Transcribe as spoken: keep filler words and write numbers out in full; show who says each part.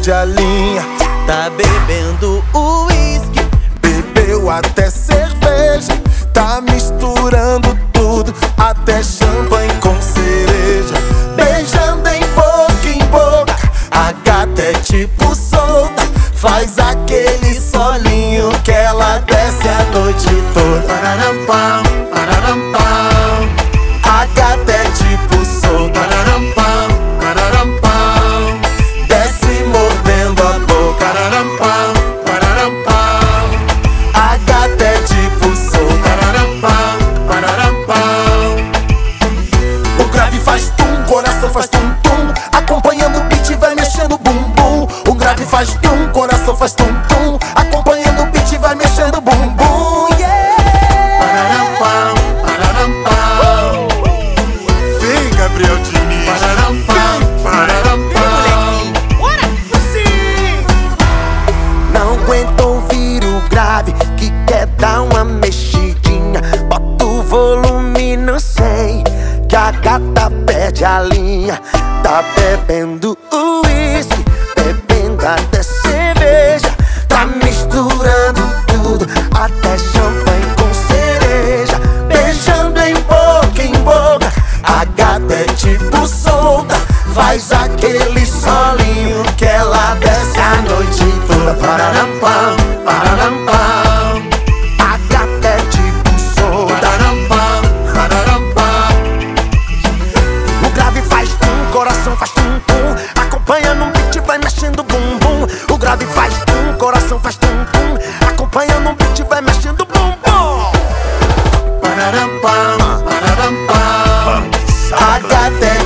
Speaker 1: perde a linha.
Speaker 2: Tá bebendo uísque,
Speaker 1: bebeu até cerveja, tá misturando tudo, até champanhe com cereja. Beijando em boca em boca, a gata é tipo solta, faz aquele solinho que ela desce a noite toda. Pararampam, pararampam, a gata é tipo solta. Pararampam, pararampam, desce mordendo a boca. Pararampam, pararampam, a gata é tipo solta. Pararampam, pararampam, o grave faz tum, coração faz tum tum, acompanhando o beat vai mexendo bum bum. O grave faz tum, coração faz tum tum, acompanhando o beat vai mexendo bum bum. Yeah! Pararampam, pararampam, vem Gabriel Diniz. Pararampam, pararampam,
Speaker 2: bora! Sim!
Speaker 1: não aguento ouvir o grave que quer dar uma mexidinha. Bota o volume no cem, que a gata perde a linha. Tá bebendo uísque, bebendo até cerveja, tá misturando tudo, até champanhe com cereja. Beijando em boca em boca, a gata é tipo solta, faz aquele solinho que ela desce a noite toda. Pararampam, pararampam, a gata é tipo solta. Pararampam, pararampam, o grave faz tum, coração faz tum tum, acompanhando um beat vai mexendo bum bum. O grave faz tum, coração faz tum tum, acompanhando um beat vai mexendo bum bum. Pararampam, pararampam, a gata é